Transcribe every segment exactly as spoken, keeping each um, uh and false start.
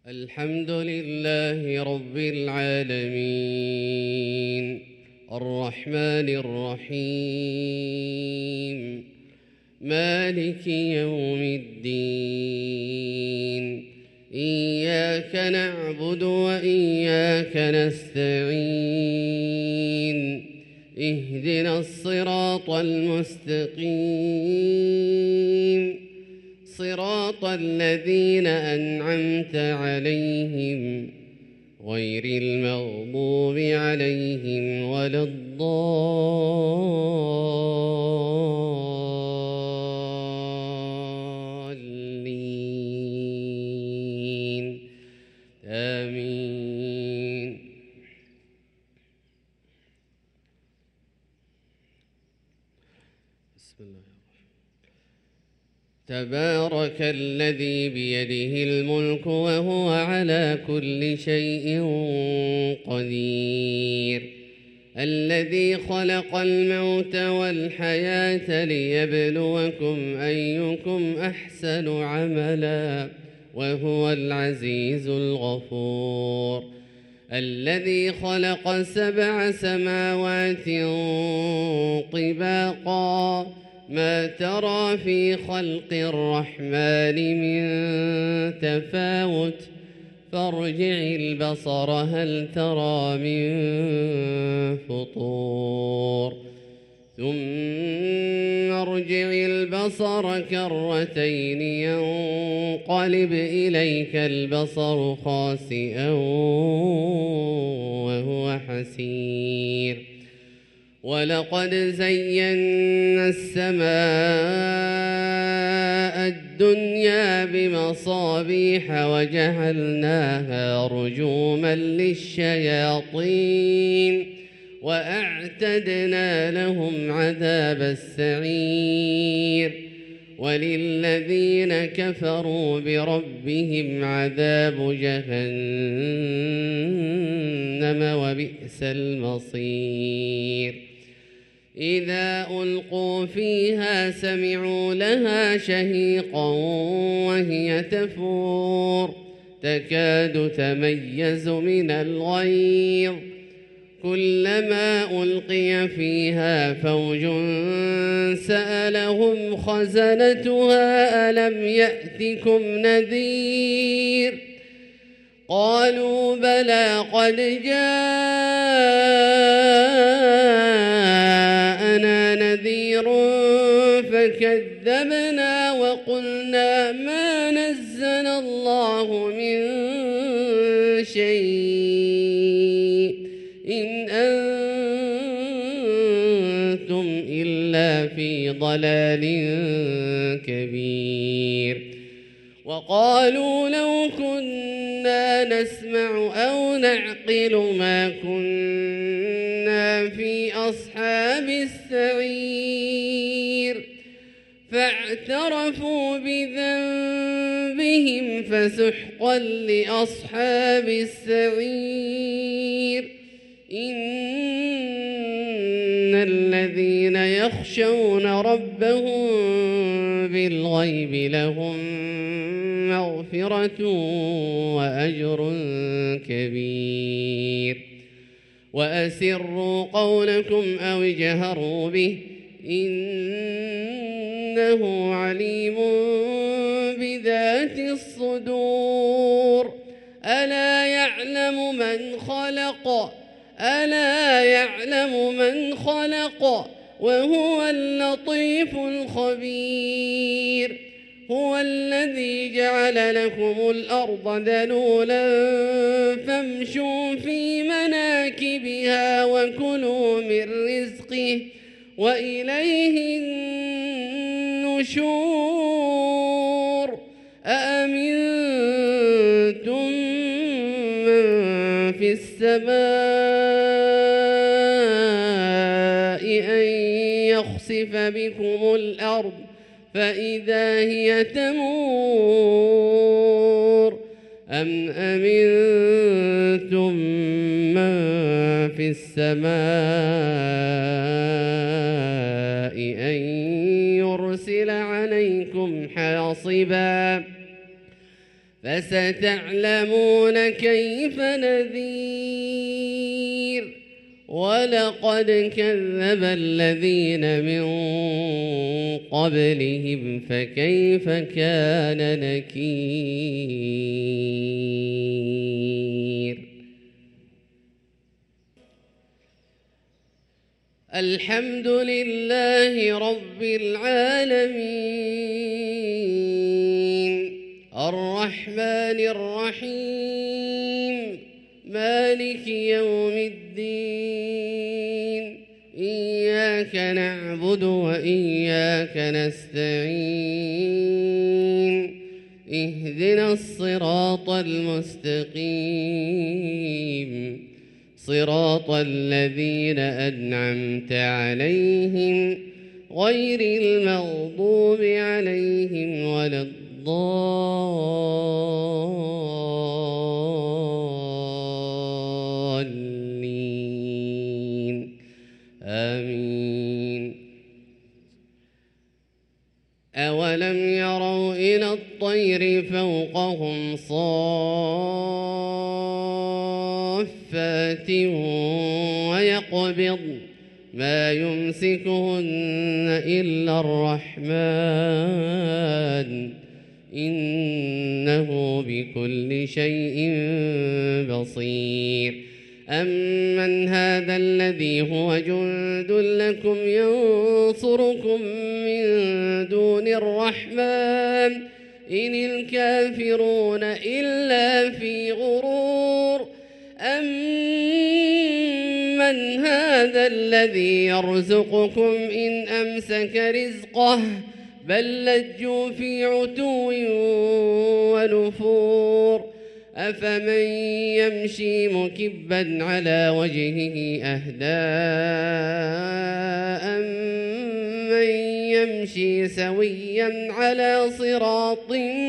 الحمد لله رب العالمين الرحمن الرحيم مالك يوم الدين إياك نعبد وإياك نستعين اهدنا الصراط المستقيم صراط الذين أنعمت عليهم غير المغضوب عليهم ولا الضالين آمين. بسم الله. تبارك الذي بيده الملك وهو على كل شيء قدير الذي خلق الموت والحياة ليبلوكم أيكم أحسن عملا وهو العزيز الغفور الذي خلق سبع سماوات طباقا ما ترى في خلق الرحمن من تفاوت فارجع البصر هل ترى من فطور ثم ارجع البصر كرتين ينقلب إليك البصر خاسئا وهو حسير ولقد زينا السماء الدنيا بمصابيح وجعلناها رجوما للشياطين وأعتدنا لهم عذاب السعير وللذين كفروا بربهم عذاب جهنم وبئس المصير إذا ألقوا فيها سمعوا لها شهيقا وهي تفور تكاد تميز من الغيظ كلما ألقي فيها فوج سألهم خزنتها ألم يأتكم نذير قالوا بلى قد جاءنا نذير فكذبنا وقلنا ما نزل الله من شيء إن أنتم إلا في ضلال كبير وقالوا لو كنا نسمع أو نعقل ما كنا في أصحاب السعير فاعترفوا بذنبهم فسحقا لأصحاب السعير إن الذين يخشون ربهم بالغيب لهم مغفرة وأجر كبير وأسروا قولكم أو اجهروا به إنه عليم بذات الصدور ألا يعلم من خلق ألا يعلم من خلق وهو اللطيف الخبير هو الذي جعل لكم الأرض ذلولا فامشوا في مناكبها وكلوا من رزقه وإليه النشور أأمنتم من في السماء أن يخسف بكم الأرض فإذا هي تمور أم أمنتم من في السماء أن يرسل عليكم حاصبا فستعلمون كيف نذير ولقد كذب الذين من قبلهم فكيف كان نكير الحمد لله رب العالمين الرحمن الرحيم مالك يوم الدين إياك نعبد وإياك نستعين اهدنا الصراط المستقيم صراط الذين أنعمت عليهم غير المغضوب عليهم ولا الضالين آمين أولم يروا إلى الطير فوقهم صافات ويقبضن ما يمسكهن إلا الرحمن إنه بكل شيء بصير أمن هذا الذي هو جند لكم ينصركم من دون الرحمن إن الكافرون إلا في غرور أمن هذا الذي يرزقكم إن أمسك رزقه بل لجوا في عتو ونفور أفمن يمشي مكبا على وجهه أهدى أمن يمشي سويا على صراط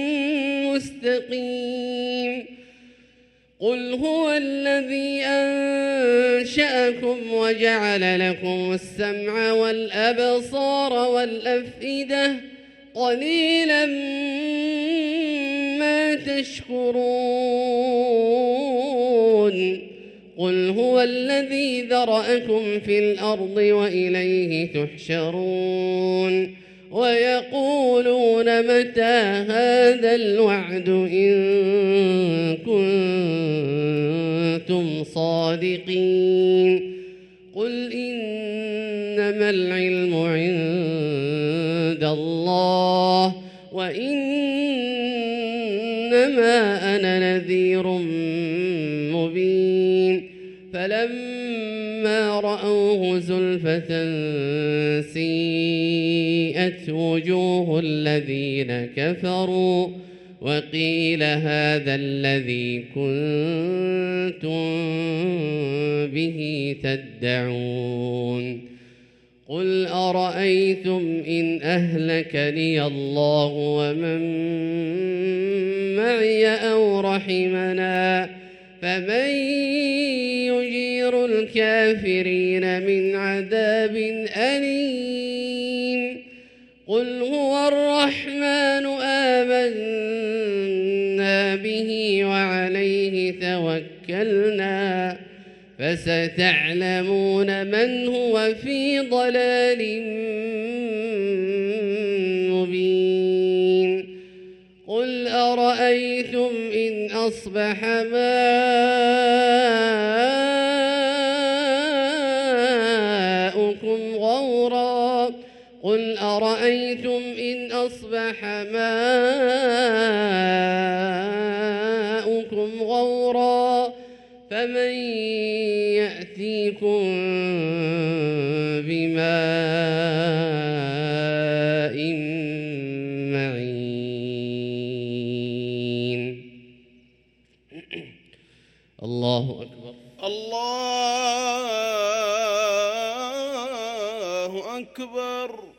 مستقيم قل هو الذي أنشأكم وجعل لكم السمع والأبصار والأفئدة قليلا ما تشكرون قل هو الذي ذرأكم في الأرض وإليه تحشرون ويقولون متى هذا الوعد إن كنتم صادقين قل إنما العلم عند الله وإنما أنا نذير مبين فلما رأوه زلفة سيئت وجوه الذين كفروا وقيل هذا الذي كنتم به تدعون قل أرأيتم إن أهلكني الله ومن معي أو رحمنا فمن يجير الكافرين من عذاب أليم قل هو الرحمن آمنا به وعليه توكلنا فستعلمون من هو في ضلال مبين قل أرأيتم إن أصبح ماؤكم غورا قل أرأيتم إن أصبح ماؤكم غورا فمن يأتيكم بماء معين الله أكبر الله أكبر